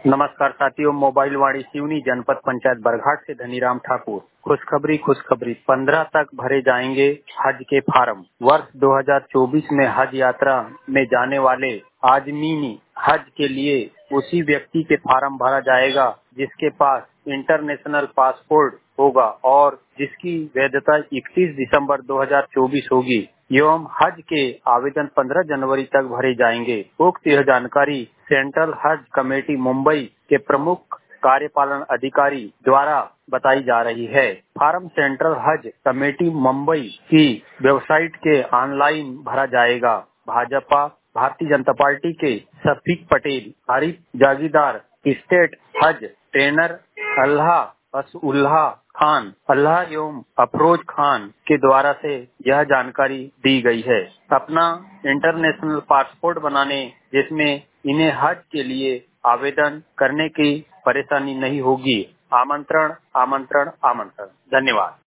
नमस्कार साथियों, मोबाइल वाणी सिवनी जनपद पंचायत बरघाट से धनीराम ठाकुर। खुशखबरी 15 तक भरे जाएंगे हज के फार्म। वर्ष 2024 में हज यात्रा में जाने वाले आजमीनी हज के लिए उसी व्यक्ति के फार्म भरा जाएगा जिसके पास इंटरनेशनल पासपोर्ट होगा और जिसकी वैधता 31 दिसंबर 2024 होगी एवं हज के आवेदन 15 जनवरी तक भरे जाएंगे। उक्त यह जानकारी सेंट्रल हज कमेटी मुंबई के प्रमुख कार्यपालन अधिकारी द्वारा बताई जा रही है। Form central Haj committee Mumbai की वेबसाइट के ऑनलाइन भरा जाएगा। भाजपा भारतीय जनता पार्टी के शफीक पटेल, आरिफ जागीरदार, स्टेट हज ट्रेनर असउल्लाह खान, अल्लाह एवं अफरोज खान के द्वारा से यह जानकारी दी गई है। अपना इंटरनेशनल पासपोर्ट बनाने जिसमें इन्हें हज के लिए आवेदन करने की परेशानी नहीं होगी। आमंत्रण। धन्यवाद।